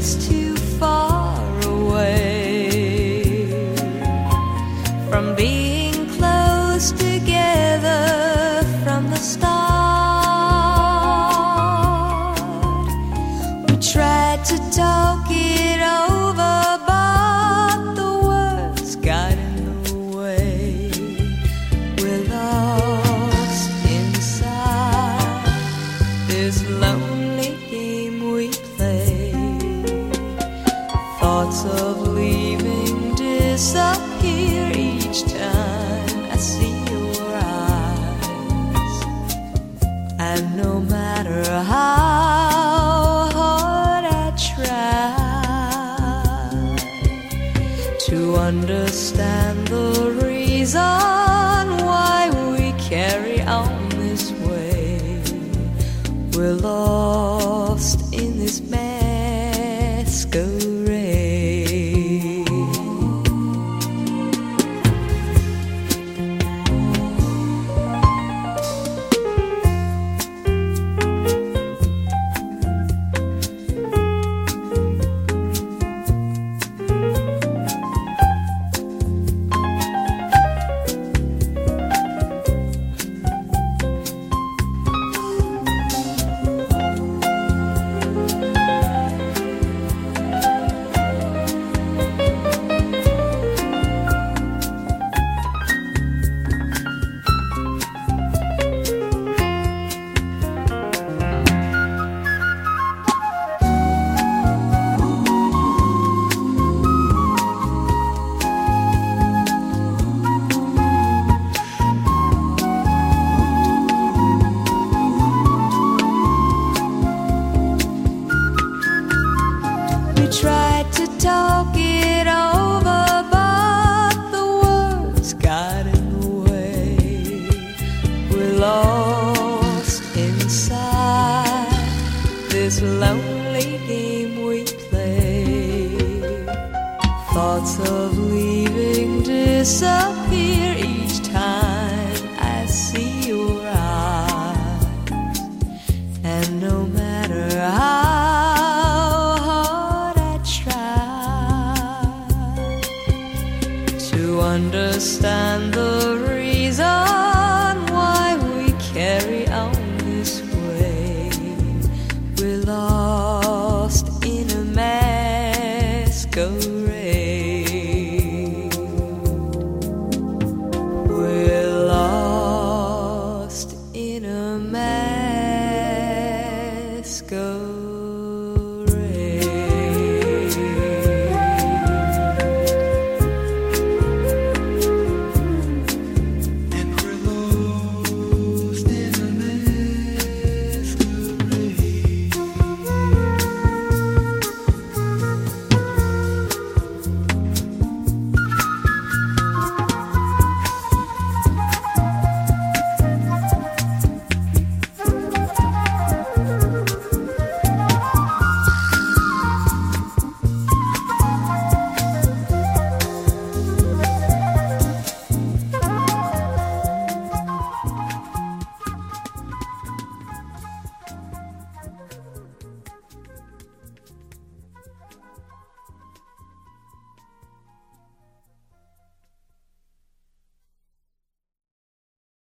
was too far away from being close together from the start. We tried to talk it over, but the words got in the way. We're lost inside this lonely game we play. Thoughts of leaving disappear each time I see your eyes. And no matter how hard I try to understand the reason why we carry on this way, we're lost in this masquerade. We tried to talk it over, but the words got in the way. We're lost inside this lonely game we play. Thoughts of leaving disappear each